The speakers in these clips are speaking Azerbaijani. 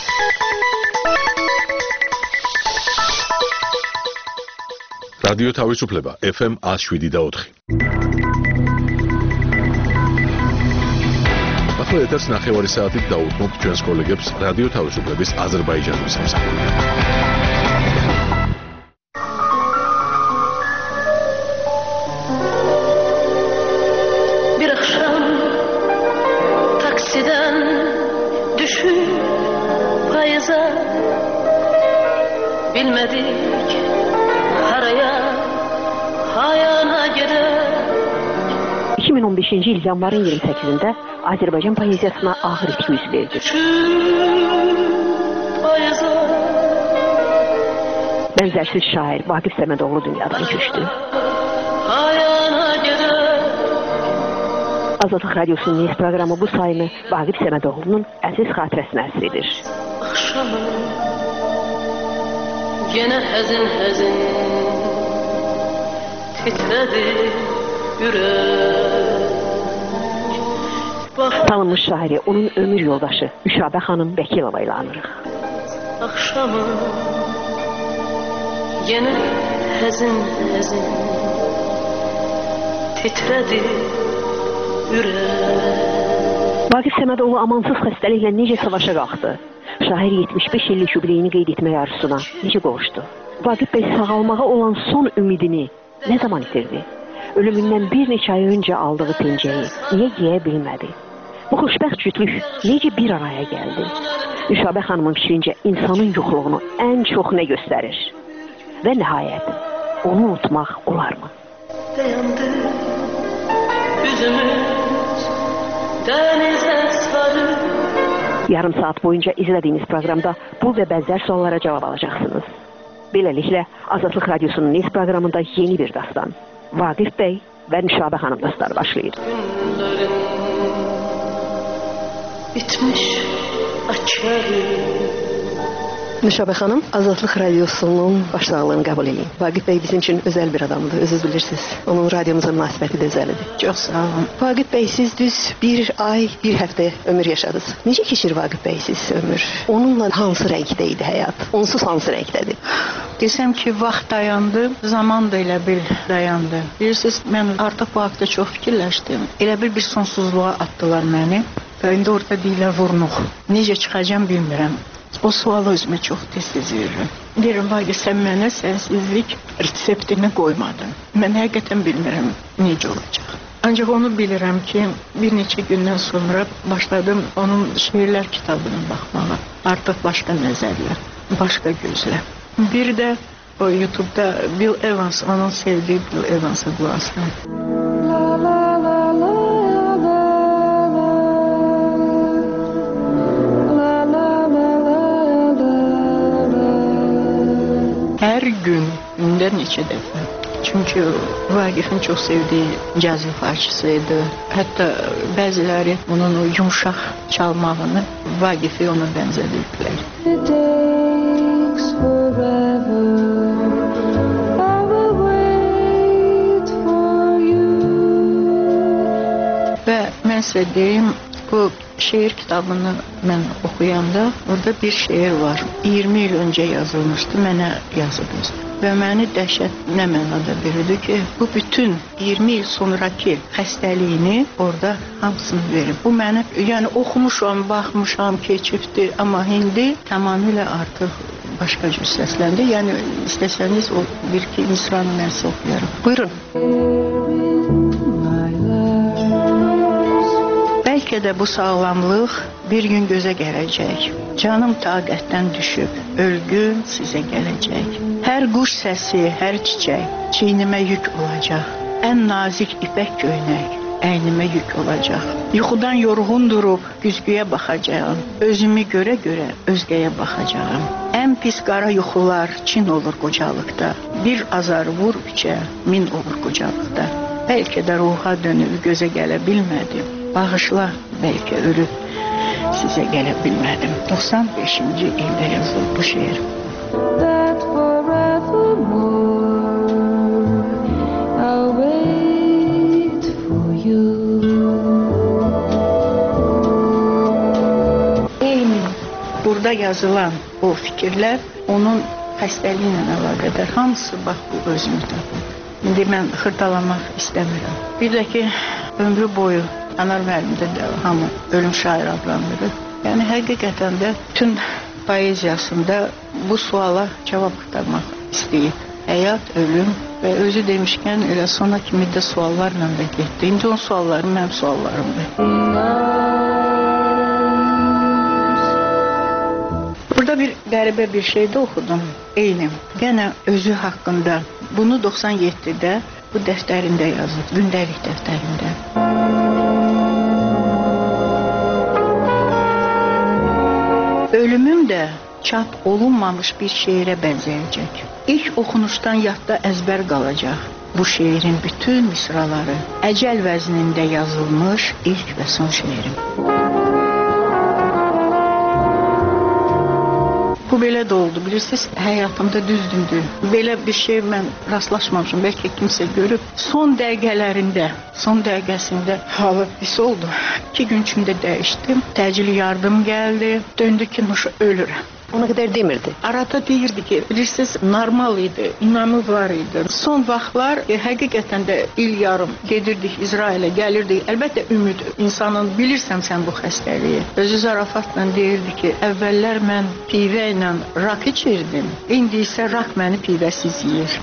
რადიო თავისუფლება FM 107.4. ახლა ეთერს ნახევარი საათით დაუთმობთ ჩვენს კოლეგებს რადიო თავისუფლების აზერბაიჯანის სამსახურში. Bir akşam taksiden düşüp payıza bilmedik haraya hayana gider. 2015-ci il yanvarın 28-də Azərbaycan poeziyasına ağır itki yüz verdi. Bənzərsiz şair Vaqif Səmədoğlu dünyadan köçdü. Azadlıq Radyosu'nun Neyz proqramı bu sayını Vaqif Səmədoğlu'nun əziz xatirəsinə əsr edir. Yenə həzin titrədi ürək. Tanınmış şairi, onun ömür yoldaşı Üşabə xanım Vəkilova ilə anırıq. Axşamı yenə həzin titrədi ürək. Vaqif Səmədoğlu amansız xəstəliklə necə savaşa qalxdı? Şair 75 illik jubileyini qeyd etmək arzusuna necə qovuşdu? Vaqif bəy sağalmağa olan son ümidini nə zaman itirdi? Ölümündən bir neçə ay öncə aldığı pencəyi niyə giyə bilmədi? Bu xoşbəxt cütlük necə bir araya gəldi? Üşabə xanımın fikrincə insanın yoxluğunu ən çox nə göstərir? Və nəhayət, onu unutmaq olarmı? Dayandı üzümüz dənizə sarı. Yarım saat boyunca izlədiyiniz proqramda bu və bənzər suallara cavab alacaqsınız. Beləliklə, Azadlıq Radyosu'nun Neyz proqramında yeni bir dastan. Vaqif bəy və Üşabə xanım dostları başlayır. Bitmiş açarı. Üşabə xanım, Azadlıq Radyosu'nun başsağlığını qəbul edin. Vaqif bəy bizim üçün özəl bir adamdır, özünüz bilirsiniz. Onun radyomuza münasibəti də özəlidir. Çox sağ olun. Vaqif bəy, siz düz bir ay, bir həftə ömür yaşadınız. Necə keçir Vaqif bəy siz ömür? Onunla hansı rəngdə idi həyat? Onsuz hansı rəngdədir? Desəm ki, vaxt dayandı, zaman da elə bil dayandı. Bilirsiniz, mən artıq bu haqda çox fikirləşdim. Elə bir sonsuzluğa atdılar məni. Və indi orada deyirlər vurnuq. Necə çıxacam bilmirəm. O sualı özümə çox tez-tez verirəm. Deyirəm, Vaqif, sən mənə sənsizlik reseptini qoymadın. Mən həqiqətən bilmirəm necə olacaq. Ancaq onu bilirəm ki, bir neçə gündən sonra başladım onun şeirlər kitabına baxmağa. Artıq başqa nəzərlə, başqa gözlə. Bir də o YouTube'da Bill Evans, onun sevdiği Bill Evans'a qulaq asıram. Hər gün, gündə neçə dəfə. Çünki Vaqifin çox sevdiyi caz ifaçısıydı. Hətta bəziləri onun o yumşaq çalmağını Vaqifi ona bənzədirdilər. Və mən sizə deyim, bu şeir kitabını mən oxuyanda orada bir şeir var. 20 il öncə yazılmışdı, mənə yazılmış. Və məni dəhşət nə mənada verirdi ki, bu bütün 20 il sonraki xəstəliyini orada hamısını verir. Bu məni, yəni oxumuşam, baxmışam, keçibdi, amma indi tamamilə artıq başqa cür səsləndi. Yəni istəsəniz o bir-iki misranı mən sizə oxuyarım. Buyurun. Bəlkə də bu sağlamlıq bir gün gözə gələcək. Canım taqətdən düşüb, ölgün sizə gələcək. Hər quş səsi, hər çiçək çiynimə yük olacaq. Ən nazik ipək göynək əynimə yük olacaq. Yuxudan yorğun durub güzgüyə baxacağam. Özümü görə-görə özgəyə baxacağam. Ən pis qara yuxular çin olur qocalıqda. Bir azar vur üçə, min olur qocalıqda. Bəlkə də ruha dönüb gözə gələ bilmədim. Bağışla, bəlkə ölüb sizə gələ bilmədim. 95-ci ildə yazılıb bu şeir. burada yazılan o fikirlər onun xəstəliyi ilə əlaqədar. Hamısı bax bu özünü tapır. İndi mən xırdalamaq istəmirəm. Bir də ki, ömrü boyu Anar müəllimdə də hamı ölüm şair adlandırır. Yəni həqiqətən də bütün poeziyasında bu suala cavab axtarmaq istəyib. Həyat, ölüm və özü demişkən elə sona kimi də suallarla da getdi. İndi onun sualları mənim suallarımdır. Burada bir qəribə bir şey də oxudum. Eyni. Gənə özü haqqında. Bunu 97-də bu dəftərində yazıb, gündəlik dəftərində. Ölümüm də çap olunmamış bir şeirə bənzəyəcək. İlk oxunuşdan yadda əzbər qalacaq bu şeirin bütün misraları. Əcəl vəznində yazılmış ilk və son şeirim. Bu belə də oldu, bilirsiniz, həyatımda düzdündür. Belə bir şey mən rastlaşmamışım, bəlkə kimsə görüb. Son dəqiqələrində, son dəqiqəsində halı pis oldu. 2 gün içində dəyişdim, təcili yardım gəldi, döndü ki, ölürəm. Ona qədər demirdi. Arada deyirdi ki, bilirsiniz, normal idi, inamı var idi. Son vaxtlar həqiqətən də il yarım gedirdik İsrailə, gəlirdik. Əlbəttə ümid, insanın bilirsən sən bu xəstəliyi. Özü zarafatla deyirdi ki, əvvəllər mən pivə ilə rak içirdim, indi isə rak məni pivəsiz yeyir.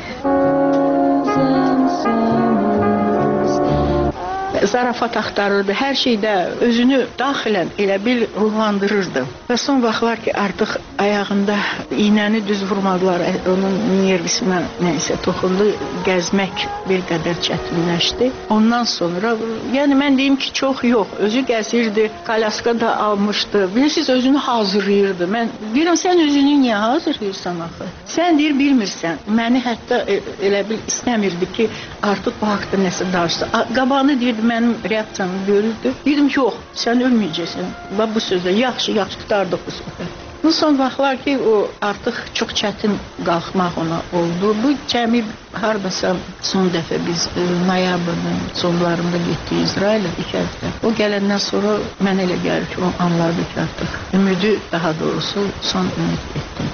Zarafat axtarırdı, hər şeydə özünü daxilən elə bil ruhlandırırdı. Və son vaxtlar ki, artıq ayağında iynəni düz vurmadılar, onun nervisinə nəysə toxundu, gəzmək bir qədər çətinləşdi. Ondan sonra, yəni mən deyim ki, çox yox, özü gəzirdi, kalyaska da almışdı, bilirsiniz, özünü hazırlayırdı. Mən deyirəm, sən özünü niyə hazırlayırsan axı? Sən deyir, bilmirsən, məni hətta elə bil istəmirdi ki, artıq bu haqda nəsə danışsa. Qabağını deyirdi, mənim reaksiyamı görürdü. Dedim, yox, sən ölməyəcəksən. Bax bu sözlə, yaxşı qurtardıq bu söhbət. Bu son vaxtlar ki, o artıq çox çətin qalxmaq ona oldu. Bu cəmi hardasa son dəfə biz noyabrın sonlarında getdik İsrailə 2 həftə. O gələndən sonra mən elə gəlir ki, o anladı ki, artıq ümidi, daha doğrusu son ümid etdim.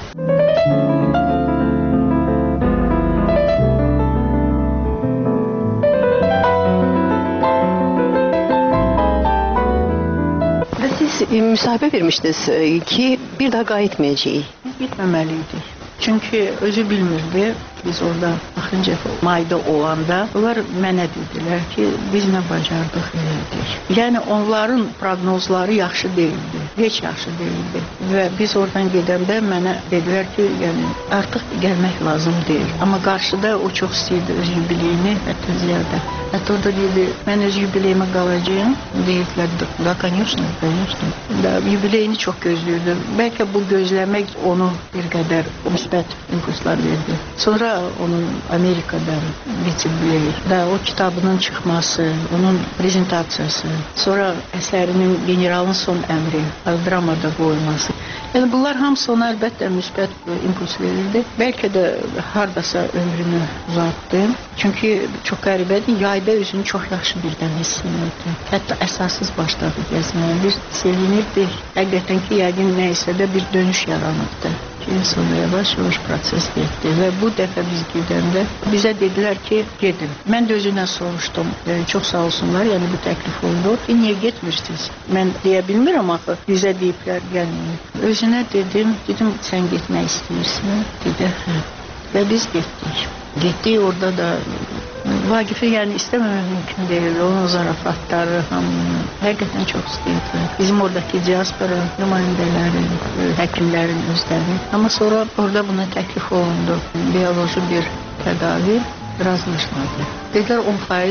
Müsahibə vermişdiniz ki, bir daha qayıtmayacağıq. Gitməməliydik. Çünki özü bilmirdi. Biz orada axırıncı mayda olanda onlar mənə dedilər ki, biz nə bacardıq elədik. Yəni onların proqnozları yaxşı deyildi. Heç yaxşı deyildi. Və biz oradan gedəndə mənə dedilər ki, yəni artıq gəlmək lazım deyil. Amma qarşıda o çox istəyirdi öz yubileyini, hətta ziyadə. Hətta orada dedi, mən öz yubileyimə qalacağım. Deyirlər, da, конечно. Da, yubileyini çox gözləyirdi. Bəlkə bu gözləmək onu bir qədər müsbət impulslar verdi. Sonra onun Amerika'dan vitse-yubileyi, o kitabının çıxması, onun prezentasiyası, sonra əsərinin generalın son əmri, dramada qoyulması. Yəni bunlar hamısı ona əlbəttə müsbət impuls verirdi. Bəlkə də hardasa ömrünü uzatdı. Çünki çox qəribədir, yayda özünü çox yaxşı birdən hiss edirdi. Hətta əsassız başladı gəzməyə. Bir sevinirdi. Həqiqətən ki, yəqin nəysə də bir dönüş yaranırdı. Sonra yavaş-yavaş proses getdi və bu dəfə biz gedəndə bizə dedilər ki, gedin. Mən də özündən soruşdum, çox sağ olsunlar, yəni bu təklif oldu. Niyə getmirsiniz? Mən deyə bilmirəm axı, bizə deyiblər, gəlməyin. Özünə dedim, sən getmək istəyirsin, dedi, hə. Və biz getdik. Getdik, orada da Vaqifi yəni istəməmək mümkün deyil. Onun zarafatları, hamını həqiqətən çox istəyirdi. Bizim oradakı diaspora nümayəndələri, həkimlərin özləri. Amma sonra orada buna təklif olundu. Bioloji bir tədavi razılaşmadı. Dedilər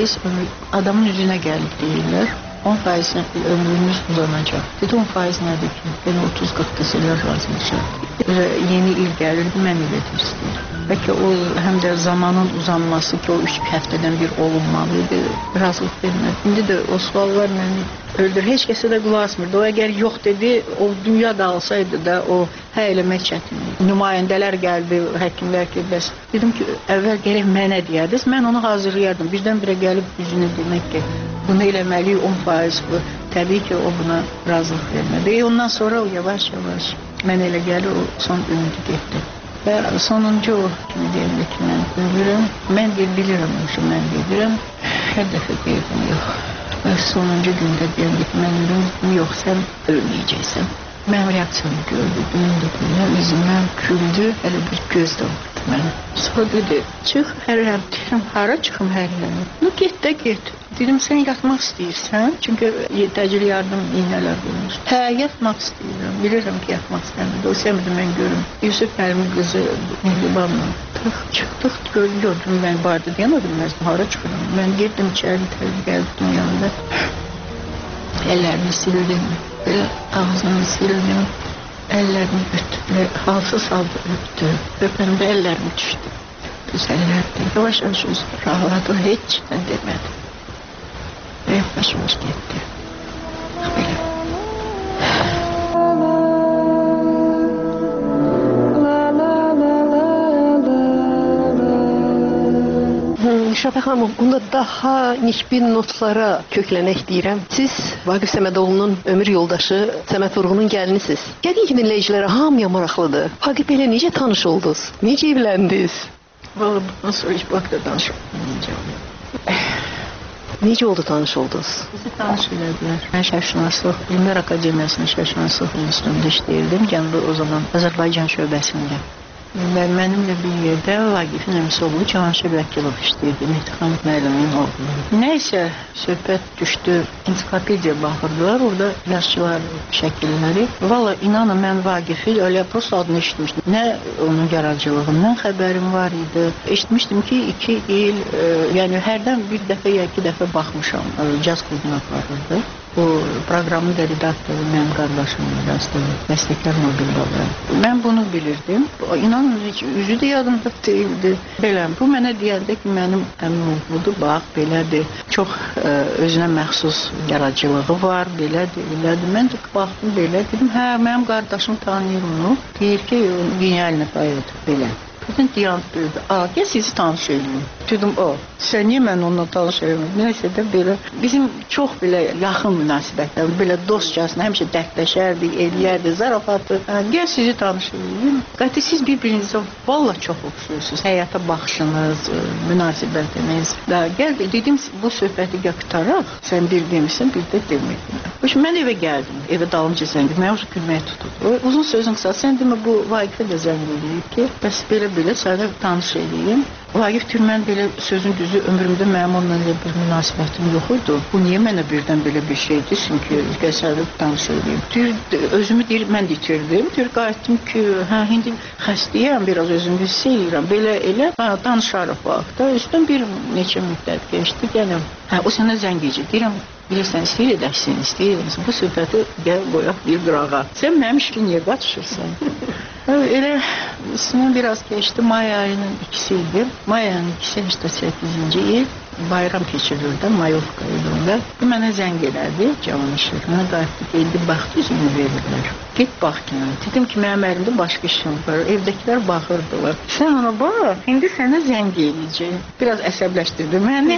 10% adamın üzünə gəlib deyirlər. 10% ömrümüz uzanacaq. Dedi 10% nədir ki? Yəni 30-40 deselər razılaşaq. Yeni il gəlir, mən elə istəyirəm. Bəlkə o həm də zamanın uzanması ki, o 3 həftədən bir olunmalıydı, razılıq vermədi. İndi də o suallar məni öldür. Heç kəsə də qulaq asmırdı. O əgər yox dedi, o dünya dağılsaydı da o hə eləmək çətin. Nümayəndələr gəldi, həkimlər ki, bəs. Dedim ki, əvvəl gələk mənə deyərdiniz, mən onu hazırlayardım. Birdən-birə gəlib üzünə demək ki, bunu eləməliyik 10% bu. Təbii ki, o buna razılıq vermədi. Ondan sonra o yavaş-yavaş mən elə gəlir o son ümidi getdi. Və sonuncu o kimi deyildi ki, mən ölürüm. Mən bilirəm ki, mən gedirəm. Hər dəfə deyirdim, yox. Və sonuncu gündə deyildi ki, mən ölürüm, yox, sən ölməyəcəksən. Mənim reaksiyonu gördü, döndü, üzümdən küldü, hələ bir göz də vardı mənə. Sonra dedi, çıx, hər yer, deyirəm, hara çıxım hər yer? Get də get. Dedim, sən yatmaq istəyirsən, çünki təcili yardım iynələr qoymuş. Hə, yatmaq istəyirəm, bilirəm ki, yatmaq istəmirdi. O sevmədi, mən görüm. Yusuf Əlimin qızı Mehribanla çıxdıq, gördüm, mən bardı deyən o bilməzdim, hara çıxıram. Mən girdim içəri, gəldim yanında. Əllərini sildim, belə ağzını sildim, əllərini öpdü, halsız halda öpdü, öpəndə əllərimi düşdü, düzəllərdi, yavaş-yavaş rahatladı, heç nə demədi və yavaş-yavaş getdi, belə. Şəfəq xanım, bunda daha nisbi notlara köklənək deyirəm. Siz Vaqif Səmədoğlu'nun ömür yoldaşı Səməd Vurğunun gəlinisiniz. Yəqin ki, dinləyicilərə hamıya maraqlıdır. Vaqif ilə necə tanış oldunuz? Necə evləndiniz? Vallahi bundan sonra heç bu haqda danışmayacağım. Necə oldu tanış oldunuz? Bizi tanış elədilər. Mən Şərqşünaslıq, Elmlər Akademiyasının Şərqşünaslıq institutunda işləyirdim. Gəncdə o zaman Azərbaycan şöbəsində. Və mənimlə bir yerdə Vaqifin əmisi oğlu Cavanşir Vəkilov işləyirdi, Mehdi müəllimin oğlu. Nəysə, söhbət düşdü, ensiklopediya baxırdılar, orada yazıçılar şəkilləri. Valla inanın, mən Vaqifi öyle prosta adını eşitmişdim. Nə onun yaradıcılığından xəbərim var idi. Eşitmişdim ki, 2 il, yəni hərdən bir dəfə ya 2 dəfə baxmışam, caz klubuna aparırdı. Bu proqramın da redaktoru mənim qardaşım yazdı, Məstəkar Mobil Baba. Mən bunu bilirdim. İnanın, üzü də yadımda deyildi. Belə, bu mənə deyəndə ki, mənim əmim oğludur, bax, belədir. Çox özünə məxsus yaradıcılığı var, belədir, belədir. Mən də baxdım, belə dedim, hə, mənim qardaşım tanıyır onu. Deyir ki, genial nəfayət, belə. Bütün diyant böyüdü. Gəl sizi tanış edeyim. Dedim, sən niyə mən onunla tanış edeyim? Nəysə də belə, bizim çox belə yaxın münasibətlər, belə dostcasına həmişə dərdləşərdik, eləyərdik, zarafatı. Gəl sizi tanış edeyim. Qəti siz bir-birinizə valla çox oxşuyursunuz. Həyata baxışınız, münasibətiniz. Gəl, dedim, bu söhbəti qıtaraq, sən bir demişsin, bir də demədin. Mən evə gəldim, evə dalınca zəng, mən uzun gülməyə tutuldu. Uzun sözün qısa, sən demə, bu Vaqifə də zəng edib ki, bəs belə sənə tanış edeyim. Vaqif deyir, mən belə sözün düzü ömrümdə mənim onunla bir münasibətim yox idi. Bu niyə mənə birdən belə bir şey desin ki, sənə tanış edeyim. Deyir, özümü deyir, mən də itirdim. Deyir, qayıtdım ki, indi xəstəyəm, biraz özümü hiss edirəm. Belə elə, danışarıq vaxtda. Üstün bir neçə müddət geçdi, gələm. O sənə zəng edəcək. Deyirəm, bilirsən, istəyir edəksin. Bu söhbəti gəl qoyaq bir qırağa. Sən mənim işki niyə qaçışırsan? Elə üstündən biraz geçti. May ayının 2'si idi. May ayının 288-ci il bayram keçirildi Mayovka ilində. Mənə zəng elədi Cavanşir. Mənə qayıtdı, geldi, baxdı, üzümü verirlər. Get bax ki, dedim ki, mənim əlimdə başqa işim var. Evdəkilər baxırdılar. Sən ona bax, indi sənə zəng eləyəcək. Biraz əsəbləşdirdi məni.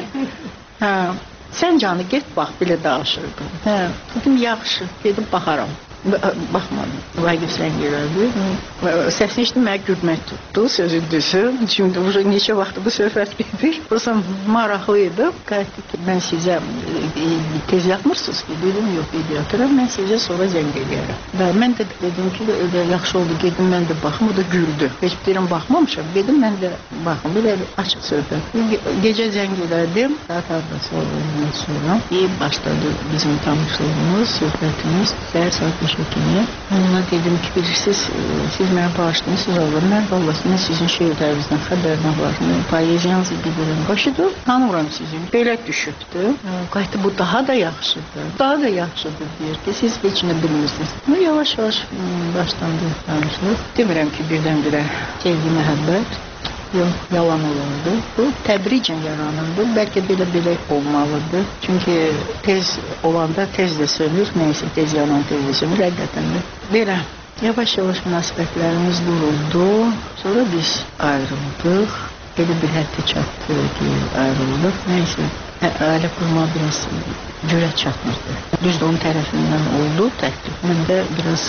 Sən canı get bax, belə danışırdım. Dedim, yaxşı, dedim, baxaram. Baxmadım. Vaqif zəng elədi. Səsini eşitdim, mənə gülmək tutdu, sözü düzü. Şimdi neçə vaxtı bu söhbət gedir. Burası maraqlı idi. Qayıtdı ki, mən sizə tez yatmırsınız ki, dedim, yox, yatıram, mən sizə sonra zəng eləyərəm. Mən də dedim ki, yaxşı oldu, gedim, mən də baxım, o da güldü. Heç deyirəm, baxmamışam, dedim, mən də baxım, belə açıq söhbət. Gecə zəng elədim, saat arası sonra. Başladı bizim tanışlığımız, söhbətimiz, səhər saat 5 kimi. Ona dedim ki, bilirsiniz, siz mənə bağışlayırsınız olur. Mən vallahi sizin şeirlərinizdən xəbərdən var. Poeziyanızı bilirəm. Başıdır, tanıram sizin. Belə düşübdür. Qayıtdı, bu daha da yaxşıdır. Daha da yaxşıdır deyir ki, siz heç nə bilmirsiniz. Yavaş-yavaş başlandı tanışlıq. Demirəm ki, birdən-birə sevgi, məhəbbət. Yox, yalan olurdu. Bu tədricən yaranırdı. Bəlkə belə olmalıdır. Çünki tez olanda tez də sönür. Neyse, tez yanan tez də sönür. Həqiqətən də belə. Yavaş-yavaş münasibətlərimiz duruldu. Sonra biz ayrıldıq. Elə bir həddə çatdı ki, ayrıldıq. Neyse, ailə qurma biraz cürət çatmırdı. Düzdür, onun tərəfindən oldu təklif. Mən də biraz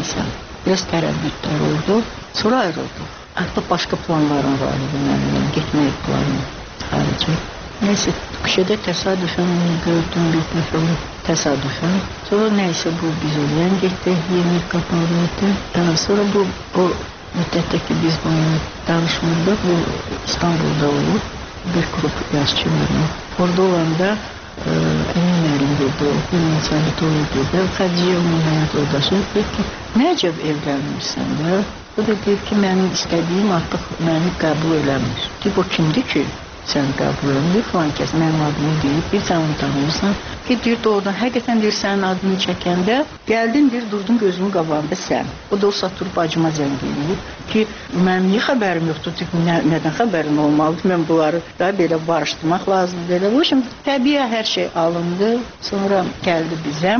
tərəddüdlər oldu. Sonra ayrıldım. Artıq başqa planlarım var idi mənim, getmək planım xaricə. Neyse, Türkçədə təsadüfən onu gördüm, bir dəfə təsadüfən. Sonra neyse bu biz olan getdik, yeni qapalı. Daha sonra bu o müddətdə ki biz bunu danışmırdıq, bu İstanbul'da olub bir grup yaşçılarım. Orada olanda Emin müəllim dedi, bir insanlıqda oldu. Xədicə onun həyat yoldaşı dedi ki, nəcəb evlənmirsən də? O da deyir ki, mənim istədiyim artıq məni qəbul eləmir. Deyib, o kimdir ki? Sən qəbul eləmir, falan kəs mənim adımı deyib, bir sən onu tanımırsan. Ki, deyir, doğrudan, həqiqətən deyir, sənin adını çəkəndə, gəldin, deyir, durdun gözümün qabağında sən. O da o saat bacıma zəng edib ki, mənim niyə xəbərim yoxdur, nədən xəbərim olmalıdır, mən bunları da belə barışdırmaq lazımdır. Belə. O şimdi təbii hər şey alındı, sonra gəldi bizə,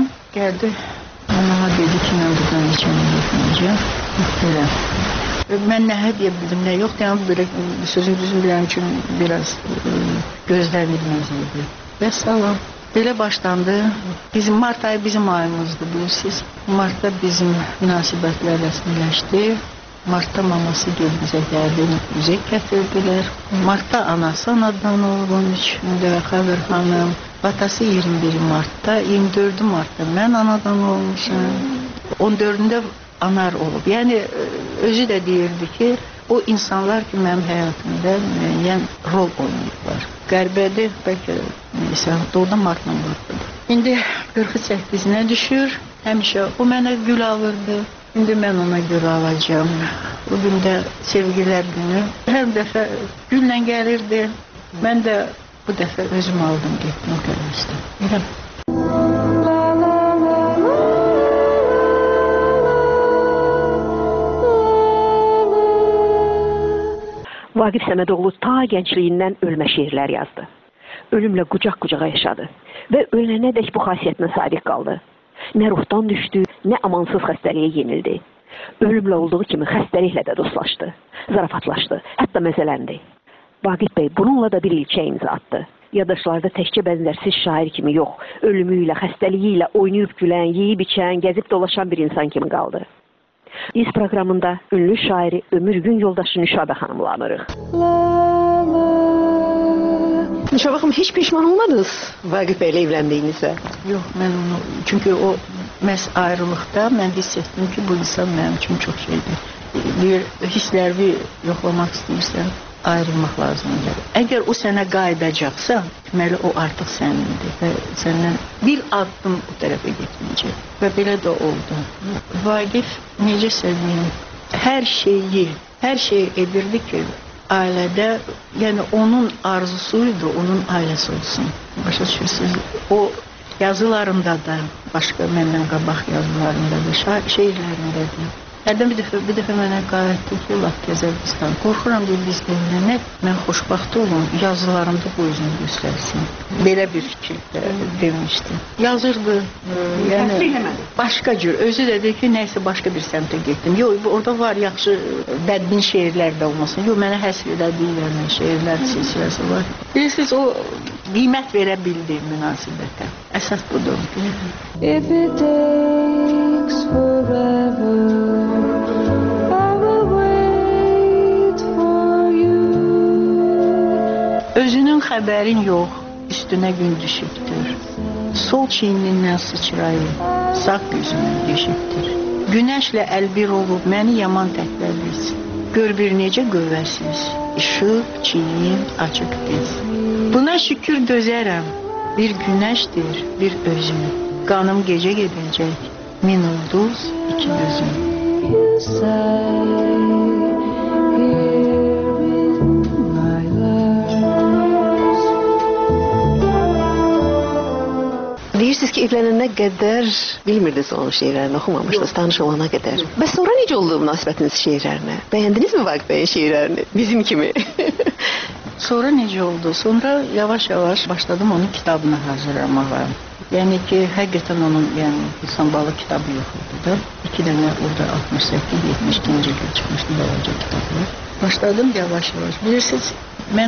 ona dedi ki, mən buradan neçəni yoxmayacaq, belə. Mən nə hədiyyə bildim, nə yox, yəni belə sözün düzünü bilən üçün biraz gözləmədiniz idi. Və salam. Belə başlandı. Mart ayı bizim ayımızdı, bilirsiniz. Martda bizim münasibətlər rəsmiləşdi. Martda maması bizə gəldi, üzək gətirdilər. Martda anası anadan olğun içində Xəbər xanım. Atası 21 Martda, 24 Martda mən anadan olmuşam. 14-də anar olub. Yəni özü də deyirdi ki, o insanlar ki, mənim həyatımda müəyyən rol oynayıblar. Qərbədir, bəlkə neysə, doğrudan martla baxdı. İndi 48-nə düşür, həmişə o mənə gül alırdı. İndi mən ona gül alacağım. Bugün də sevgilər günü. Hər dəfə gülle gəlirdi. Mən də bu dəfə özüm aldım, getdim görmüşdüm. Elə. Vaqif Səmədoğlu ta gəncliyindən ölmə şeirlər yazdı. Ölümlə qucaq-qucağa yaşadı və ölənədək bu xasiyyətinə sadiq qaldı. Nə ruhdan düşdü, nə amansız xəstəliyə yenildi. Ölümlə olduğu kimi xəstəliklə də dostlaşdı, zarafatlaşdı, hətta məzələndi. Vaqif bəy bununla da bir ilçə imza atdı. Yaddaşlarda təkcə bənzərsiz şair kimi yox, ölümüylə, xəstəliyilə oynayıb gülən, yeyib içən, gəzib dolaşan bir insan kimi qaldı. İz proqramında ünlü şairi Ömür Gün yoldaşı Nüşabə xanımla anırıq. Nüşabə xanım, heç pişman olmadınız Vaqif bəylə evləndiyinizə? Yox, mən onu, çünki o məhz ayrılıqda mən hiss etdim ki, bu insan mənim üçün çox şeydir. Bir hissləri yoxlamaq istəyirsən, ayrılmaq lazımdır. Əgər o sənə qayıdacaqsa, deməli o artıq sənindir və səndən bir addım o tərəfə getməyəcək. Və belə də oldu. Vaqif necə söyləyim, hər şeyi edirdi ki, ailədə, yəni onun arzusuydu, onun ailəsi olsun. Başa düşürsünüz, o yazılarında da, başqa məndən qabaq yazılarında da, şeirlərində də. Hərdən bir dəfə mənə qayıtdı ki, laf Gəzərbistan. Qorxuram deyil, biz evlənək, mən xoşbaxt olum, yazılarımda bu özünü göstərsin. Belə bir fikir demişdi. Yazırdı, yəni başqa cür. Özü də deyir ki, nəysə başqa bir səmtə getdim. Yox, orada var yaxşı, bədbin şeirlər də olmasın. Yox, mənə həsr elədiylər, şeirlər silsiləsi var. Bilirsiniz, o qiymət verə bildi münasibətə. Əsas budur. If it takes forever, özünün xəbərin yox, üstünə gün düşübdür. Sol çiynindən sıçrayıb, sağ gözümün deşibdir. Günəşlə əlbir olub, məni yaman təklərdirsin. Gör bir necə qövvəsiz, işıq, çiyin, açıq diz. Buna şükür dözərəm, bir günəşdir, bir özüm. Qanım gecə gedəcək, min ulduz, iki gözüm. Deyirsiniz ki, evlənənə qədər bilmirdiniz onun şeirlərini, oxumamışdınız, tanış olana qədər. Bəs sonra necə oldu münasibətiniz şeirlərinə? Bəyəndinizmi Vaqif bəyin şeirlərini? Bizim kimi. Sonra necə oldu? Sonra yavaş-yavaş başladım onun kitabını hazırlamağa. Yəni ki, həqiqətən onun İstanbul'da kitabı yox idi da. 2 dənə orada 68-72-ci il çıxmışdı balaca kitablar. Başladım yavaş-yavaş. Bilirsiniz, mən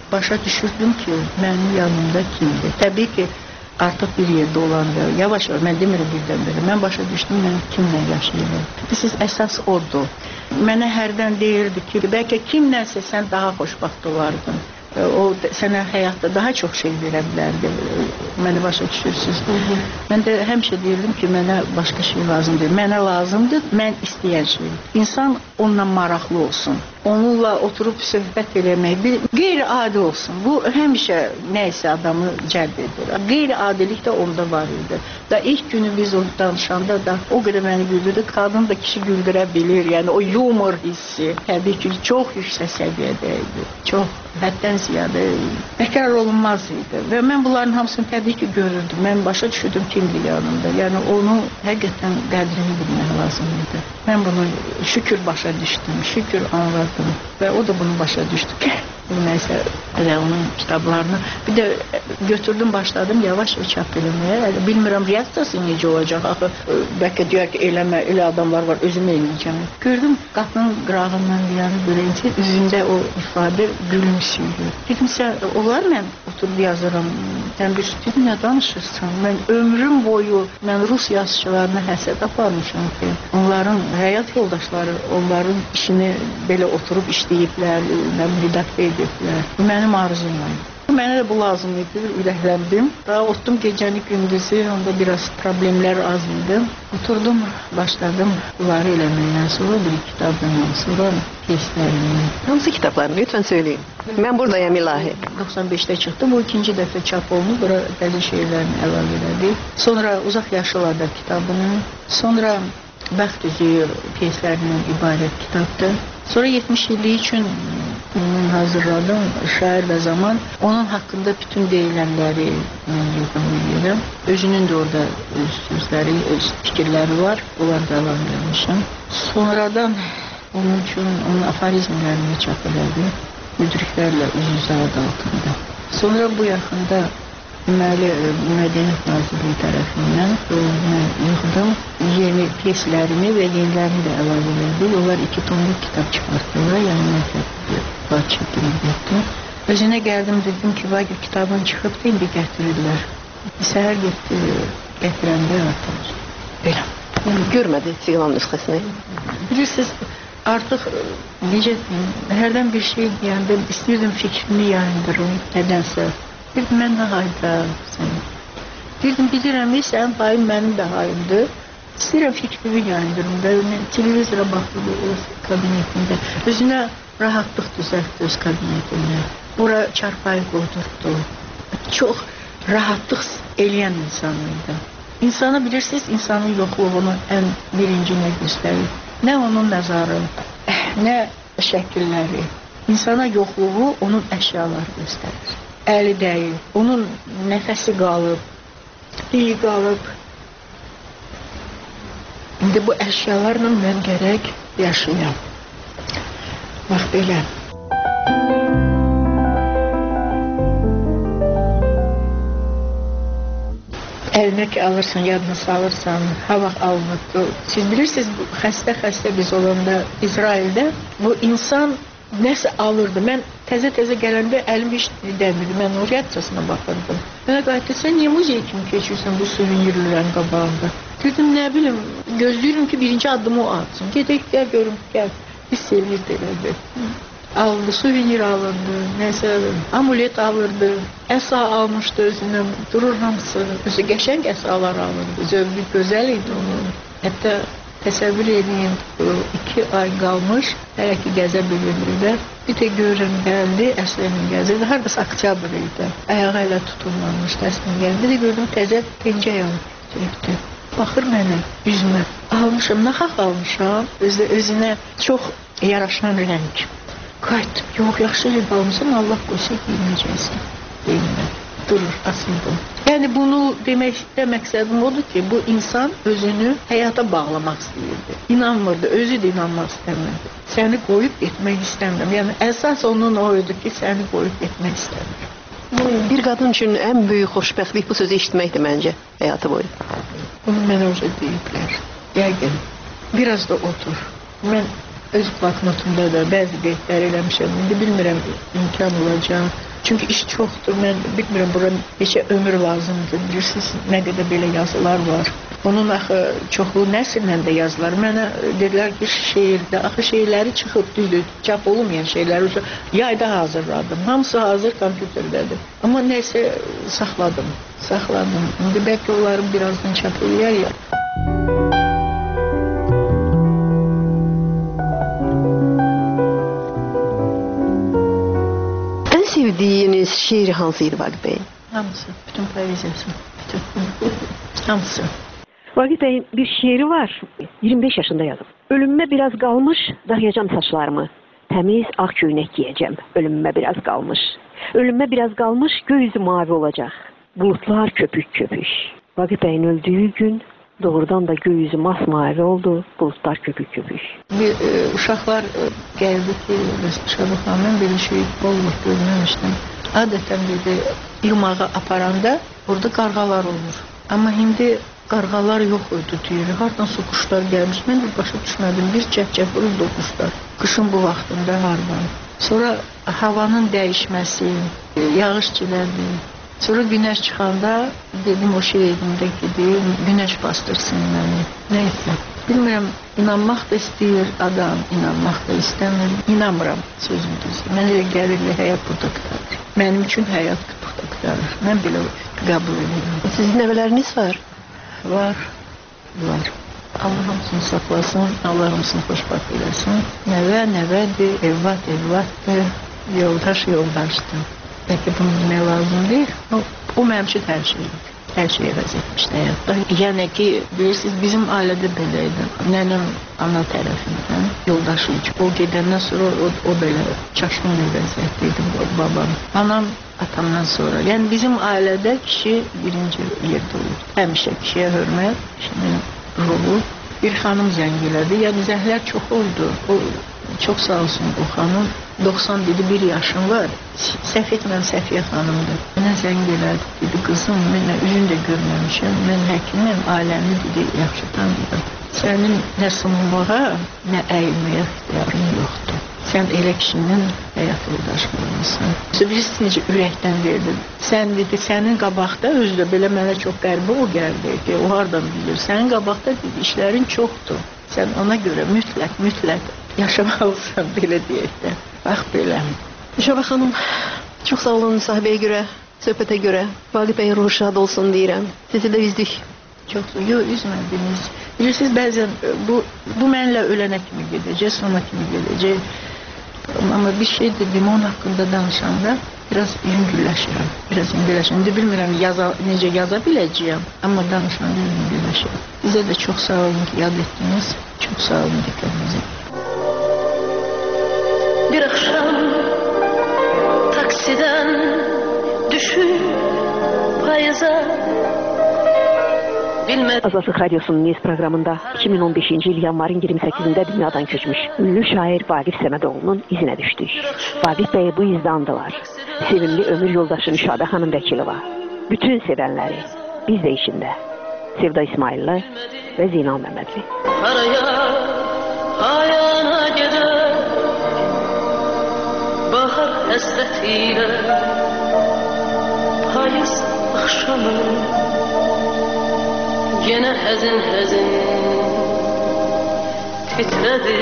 başa düşürdüm ki mənim yanımda kimdir. Təbii ki, artıq bir yerdə olanda, yavaş-yavaş, mən demirəm birdən-birə, mən başa düşdüm, mən kimlə yaşayıram. Siz əsas odur. Mənə hərdən deyirdi ki, bəlkə kimlənsə sən daha xoşbaxt olardın. O sənə həyatda daha çox şey verə bilərdi. Məni başa düşürsünüz. Mən də həmişə deyirdim ki, mənə başqa şey lazımdır. Mənə lazımdır, mən istəyən şey. İnsan onunla maraqlı olsun. Onunla oturub söhbət eləmək, qeyri-adi olsun. Bu həmişə nəysə adamı cəlb edir. Qeyri-adilik də onda var idi. Da ilk günü biz onu danışanda da o qədər məni güldürdü. Qadın da kişi güldürə bilir. Yəni o yumor hissi təbii ki, çox yüksək səviyyədə idi. Çox, həddən ziyadə təkrar olunmaz idi. Və mən bunların hamısını təbii ki, görürdüm. Mən başa düşürdüm kimdir yanımda. Yəni onu həqiqətən qədrini bilmək lazım idi. Mən bunu şükür başa düşdüm, şükür anladım və o da bunu başa düşdü ki, nəysə, onun kitablarını bir də götürdüm, başladım yavaş-yavaş çap eləməyə. Bilmirəm, reaksiyası necə olacaq. Axı, bəlkə deyər ki, eləmə, elə adamlar var, özüm eləyəcəm. Gördüm, qapının qırağından deyəni görəncə, üzündə o ifadə gülümsüydü. Dedim, sən, onlar mən oturub yazıram, sən bir nə danışırsan? Mən ömrüm boyu, mən Rus yazıçılarına həsəd aparmışam ki, onların həyat yoldaşları, onların işini belə oturub işləyiblər, müdafiə ediblər. Mənim arzum var. Mənə də bu lazım idi, ürəkləndim. Daha otdum gecəni gündüzü, onda biraz problemlər az idi. Oturdum, başladım bunları eləməkdən sonra bir kitabdan sonra testlərini. Hansı kitablarını lütfen söyleyin. Ben buradayım ilahi. 95'te çıxdı, bu ikinci dəfə çap olunub, bura bəzi şeylərini əlavə elədi. Sonra Uzaq Yaşlılarda kitabını, sonra Bəxt üzüyü pyeslərindən ibarət kitabdır. Sonra 70 illik üçün hazırladım, Şair və Zaman. Onun haqqında bütün deyilənləri yığdım. Özünün də orada öz sözləri, öz fikirləri var. Onları da əlavə eləmişəm. Sonradan onun üçün onun aforizmlərini çap elədim. Müdriklərlə üz-üzə adı altında. Sonra bu yaxında Deməli, Mədəniyyət Nazirliyi tərəfindən mən yığdım. Yeni pyeslərini və yenilərini də əlavə edildi. Onlar 2 tomluq kitab çıxartdılar. Yəni, mən çəkildim. Özünə gəldim, dedim ki, Vagif kitabın çıxıb da indi gətirirlər. Səhər getdi, gətirəndə artıq. Belə. Görmədi siqnal nüsxəsini. Bilirsiniz, artıq necə deyim, hərdən bir şey deyəndə istəyirdim fikrimi yayındırım, nədənsə. Dedim, mən nə hayda sən? Dedim, bilirəm, sənin hayın mənim də hayımdır. İstəyirəm fikrimi yayındırım da, televizora baxdı öz kabinetində. Özünə rahatlıq düzəltdi öz kabinetində. Ora çarpayı qoydurdu. Çox rahatlıq eləyən insan idi. İnsana bilirsiniz, insanın yoxluğunu ən birinci nə göstərir? Nə onun nəzarı, nə şəkilləri. İnsana yoxluğu onun əşyaları göstərir. Əli deyil, onun nəfəsi qalıb, dili qalıb. İndi bu əşyalarla mən gərək yaşayam. Bax belə. Əlinə ki alırsan, yadına salırsan, ha vaxt alınıbdır. Siz bilirsiniz, xəstə biz olanda İsraildə bu insan nəsə alırdı. Mən təzə gələndə əlim heç dəmirdi. Mən o reaksiyasına baxırdım. Mənə qayıtdı, sən niyə muzey kimi keçirsən bu suvenirlərin qabağında? Dedim, nə bilim, gözləyirəm ki, birinci addımı o atsın. Gedək, gəl görüm, gəl. Biz sevinirdi elədi. Alındı, suvenir alındı, nəsə, amulet alırdı, əsa almışdı özünə, durur hamısı. Özü qəşəng əsalar alırdı, zövqü gözəl idi onun. Hətta təsəvvür edin, 2 ay qalmış, hələ ki gəzə bilirlər. Bir də görürüm, gəldi, əslinin gəzirdi, haradasa oktyabr idi. Ayağı elə tutulmamışdı, əslinin gəldi. Bir də gördüm, təzə pencək alıb. Baxır mənə, üzümə. Almışam, naxaq almışam, özünə çox yaraşan rəng. Qayıtdım, yox, yaxşı rəng almışam, Allah qoysa giyinəcəksin, deyim. Durur, asıldım. Yəni bunu demək məqsədim odur ki, bu insan özünü həyata bağlamaq istəyirdi. İnanmırdı, özü də inanmaq istəmirdi. Səni qoyub getmək istəmirəm. Yəni əsas onun o idi ki, səni qoyub getmək istəmirəm. Bir qadın üçün ən böyük xoşbəxtlik bu sözü eşitməkdir məncə həyatı boyu. Bunu mənə özə deyiblər. Yəqin, biraz da otur. Mən öz bloknotumda da bəzi qeydlər eləmişəm. İndi bilmirəm, imkan olacaq. Çünki iş çoxdur. Mən bilmirəm bura neçə ömür lazımdır. Bilirsiniz, nə qədər belə yazılar var. Onun axı çoxlu nəsillə də yazılar. Mənə dedilər ki, şeirdə, axı şeirləri çıxıb düzdür, çap olunmayan şeyləri yayda hazırladım. Hamısı hazır kompüterdədir. Amma nəysə saxladım. İndi bəlkə onları birazdan çap eləyər ya. En sevdiğiniz şiir hansıydı Vagif Bey? Hamısı, bütün poeziyası. Hamısı. Vagif Bey'in bir şiiri var. 25 yaşında yazıb. Ölümüme biraz kalmış, darayacağım saçlarımı. Temiz ağ köynək giyeceğim. Ölümüme biraz kalmış. Ölümüme biraz kalmış, göğüzü mavi olacak. Bulutlar köpük köpük. Vagif Bey'in öldüğü gün doğrudan da göğüzü masmavi oldu. Bulutlar köpük köpük. Uşaqlar gəldi ki, Şabaxanın bir şey olmur, görməmişdim. Adətən dedi, yumağı aparanda orada qarğalar olur. Amma indi qarğalar yox idi deyir. Hardan su quşlar gəlmiş. Mən də başa düşmədim. Bir cəhcəh vuruldu quşlar. Qışın bu vaxtında hardan. Sonra havanın dəyişməsi, yağış gəldi. Sonra günəş çıxanda dedim o şehirimdə gedir, günəş bastırsın məni. Neyse. Bilmirəm, inanmaq da istəyir adam, inanmaq da istəmir. İnanmıram sözüm düzdür. Mən elə gəlirli həyat burada qıtarır. Mənim üçün həyat burada qıtarır. Mən belə qəbul edirəm. Sizin nəvələriniz var? Var. Allah hamısını saxlasın, Allah hamısını xoşbaxt eləsin. Nəvədir, evladdır, yoldaşdır. Bəlkə bunu demək lazım deyil. O mənim üçün hər şeydir. Hər şeyi əvəz etmişdi həyatda. Yəni ki, bilirsiniz, bizim ailədə belə idi. Nənəm ana tərəfindən yoldaşı idi. O gedəndən sonra o belə çaşqın bir vəziyyətdə idi babam. Anam atamdan sonra. Yəni bizim ailədə kişi birinci yerdə olur. Həmişə kişiyə hörmət, kişinin rolu. Bir xanım zəng elədi. Yəni zəhlər çox oldu. O çox sağ olsun o xanım. 90 dedi, 1 yaşım var. Səhv etməm, Səfiyə xanımdır. Mənə zəng elədi, dedi, qızım, mən üzünü də görməmişəm. Mən həkimim, ailəmi dedi, yaxşı tanıyırım. Sənin nə sunulmağa, nə əyilməyə ixtiyarın yoxdur. Sən elə kişinin həyat yoldaşı olmuşsan. Bilirsiniz necə ürəkdən verdim. Sən dedi, sənin qabaqda özdə belə mənə çox qəribə o gəldi ki, o hardan bilir. Sənin qabaqda dedi, işlərin çoxdur. Sən ona görə mütləq yaşamalısan, belə deyək də. Bax belə. Şabax xanım, çox sağ olun müsahibəyə görə, söhbətə görə. Vagif Bey ruhu şad olsun deyirəm. Sizi də üzdük. Çox, yox, üzmədiniz. Bilirsiniz, bəzən bu mənlə ölənə kimi gedəcək, sona kimi gedəcək. Amma bir şey dedim, onun haqqında danışanda biraz yüngülləşirəm. İndi bilmirəm necə yaza biləcəyəm, amma danışanda yüngülləşirəm. Bizə də çox sağ olun ki, yad etdiniz. Çox sağ olun diqqətinizə. Bir akşam taksiden düşüp payıza bilmem. Azadlıq Radyosu'nun Niyiz programında 2015-ci il yanvarın 28-də dünyadan köçmüş ünlü şair Vagif Səmədoğlu'nun izinə düşdük. Vagif Bey bu izdə andılar. Sevimli ömür yoldaşı Nüşabə xanım Vəkilova. Bütün sevənləri, biz də içində. Sevda İsmailli və Zeynal Məmmədli. Hayana gider bahar həsrətiyle payız akşamı yine həzin titredi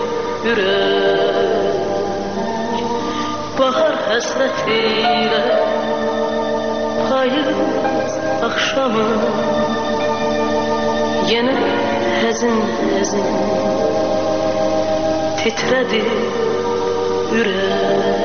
yürek bahar həsrətiyle payız akşamı yine həzin titredi yürek.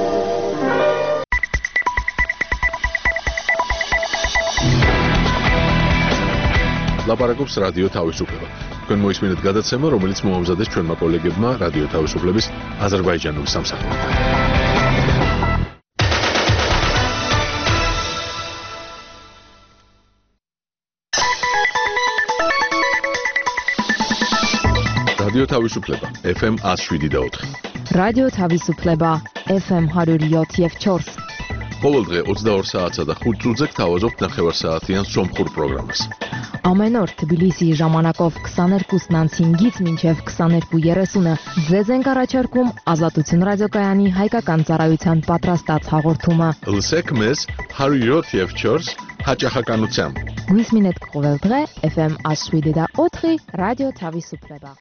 ლაპარაკობს რადიო თავისუფლება. თქვენ მოისმინეთ გადაცემა, რომელიც მოამზადეს ჩვენმა კოლეგებმა რადიო თავისუფლების აზერბაიჯანული სამსახურიდან. რადიო თავისუფლება FM 107.4. რადიო თავისუფლება FM 107.4. ყოველდღე 22 საათსა და 5 წუთზე გთავაზობთ ნახევარსაათიან სომხურ პროგრამას. Ամեն օր Թբիլիսիի ժամանակով 22:05-ից մինչև 22:30-ը ձեզ ենք առաջարկում Ազատություն ռադիոկայանի հայկական ծառայության պատրաստած հաղորդումը։ Լսեք մեզ 107.4 հաճախականությամբ։ Գույս մինետ կողել դրե FM Ashwidi da Otri Radio Tavisupleба։